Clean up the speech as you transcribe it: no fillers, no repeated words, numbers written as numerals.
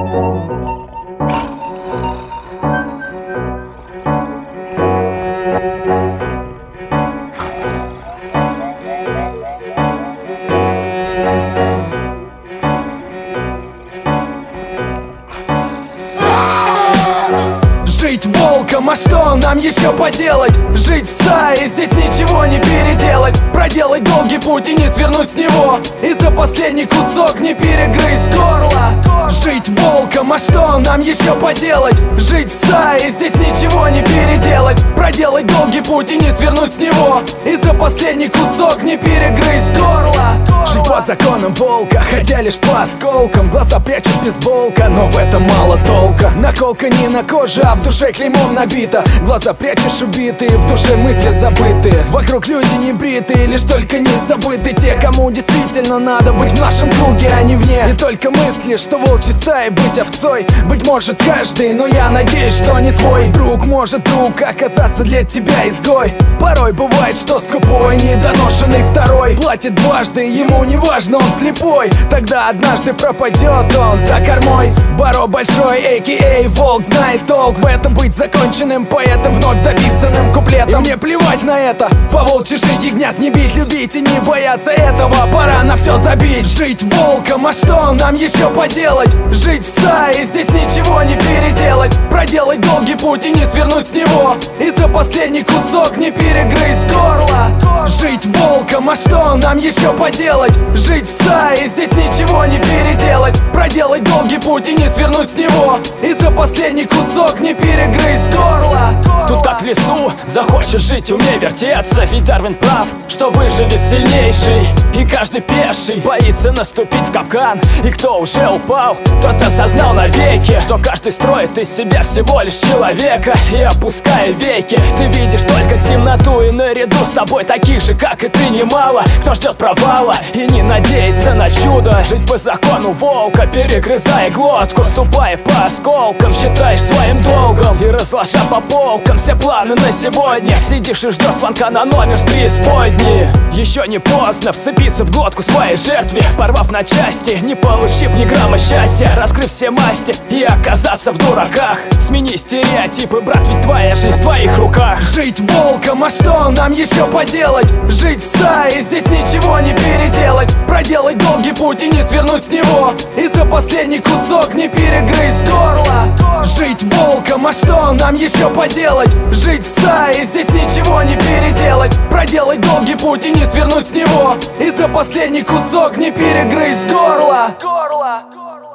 Жить волком, а что нам еще поделать? Жить в стае, здесь ничего не переделать. Проделать долгий путь и не свернуть с него, и за последний кусок не перегрызть горло. Жить волком, а что нам еще поделать? Жить в стае, здесь ничего не переделать. Проделать долгий путь и не свернуть с него, и за последний кусок не перегрызть горло. Жить по законам волка, хотя лишь по осколкам. Глаза прячут бейсболка, но в этом мало толка. Наколка не на коже, а в душе клеймом набита. Глаза прячешь убитые, в душе мысли забытые. Вокруг люди не бритые, лишь только не забыты те, кому действительно надо быть в нашем круге, а не вне. И только мысли, что волчьей стаей быть овцой, быть может каждый, но я надеюсь, что не твой друг. Может друг оказаться для тебя изгой. Порой бывает, что скупой, недоношенный второй платит дважды, ему не важно, он слепой. Тогда однажды пропадет он за кормой. Баро большой, а.к.а. волк, знает толк в этом, быть законченным поэтом, вновь дописанным куплетом. И мне плевать на это, по волчьи жить, ягнят не бить, любить и не бояться этого. Пора на все забить. Жить волком, а что нам еще поделать? Жить в стае, здесь ничего не переделать. Проделать долгий путь и не свернуть с него, и за последний кусок не перегрызть горло. Жить волком, а что нам еще поделать? Жить в стае, здесь ничего не переделать. Проделать долгий путь и не свернуть с него, и за последний кусок не перегрызть горло. Тут как в лесу, захочешь жить, умей вертеться. Ведь Дарвин прав, что выживет сильнейший, и каждый пеший боится наступить в капкан. И кто уже упал, тот осознал навеки, что каждый строит из себя всего лишь человека. И опуская веки, ты видишь только темноту, и наряду с тобой таких же, как и ты, немало. Кто ждет провала и не надеется на чудо. Жить по закону волка, перегрызая глотку, ступая по осколкам, считаешь своим долгом и разложа по полкам все планы на сегодня. Сидишь и ждешь звонка на номер с преисподней. Еще не поздно вцепиться в глотку своей жертве, порвав на части, не получив ни грамма счастья, раскрыв все масти и оказаться в дураках. Смени стереотипы, брат, ведь твоя жизнь в твоих руках. Жить волком, а что нам еще поделать? Жить в стае, здесь ничего не переделать. Проделать долгий путь и не свернуть с него, и за последний кусок не перегрызть горло. Жить волком, а что нам еще поделать? Жить в стае, здесь ничего не переделать. Проделать долгий путь и не свернуть с него, и за последний кусок не перегрызть горло.